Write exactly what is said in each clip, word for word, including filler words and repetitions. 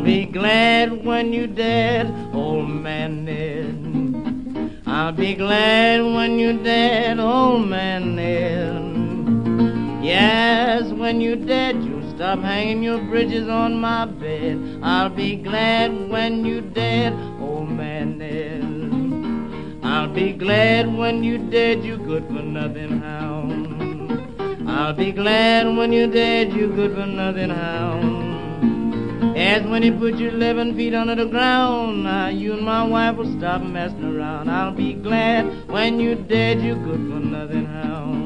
be glad when you're dead, old man Ned. I'll be glad when you're dead, old man Ned. Yes, when you're dead, you'll stop hanging your bridges on my bed. I'll be glad when you're dead, old man Ned. I'll be glad when you're dead, you good for nothing hound. I'll be glad when you're dead, you good for nothing hound. As when you put your eleven feet under the ground, now you and my wife will stop messing around. I'll be glad when you're dead, you good for nothing hound.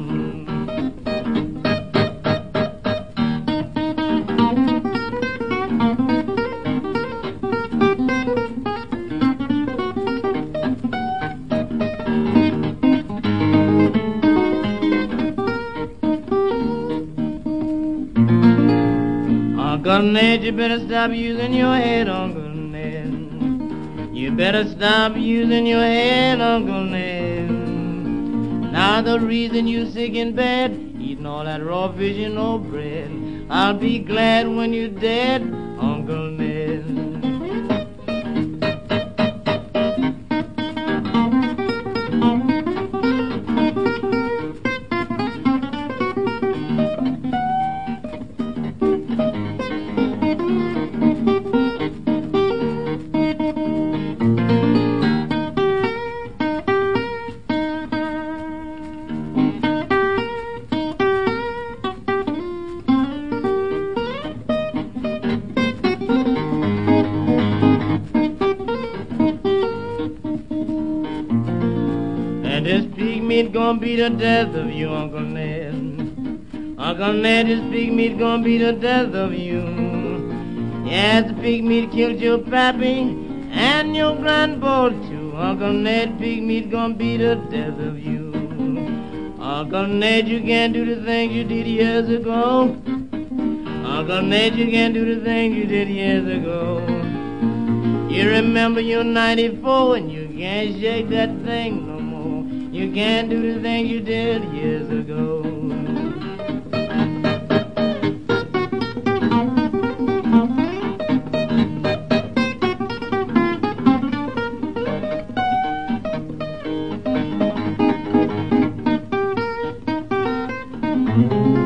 Uncle Ned, you better stop using your head, Uncle Ned. You better stop using your head, Uncle Ned. Now the reason you sick in bed, eating all that raw fish and no bread. I'll be glad when you're dead, Uncle Ned. And this pig meat gonna be the death of you, Uncle Ned. Uncle Ned, this pig meat gonna be the death of you. Yes, the pig meat killed your pappy and your grandpa too. Uncle Ned, pig meat gonna be the death of you. Uncle Ned, you can't do the things you did years ago. Uncle Ned, you can't do the things you did years ago. You remember you're ninety-four and you can't shake that thing no more. You can't do the things you did years ago. Mm-hmm.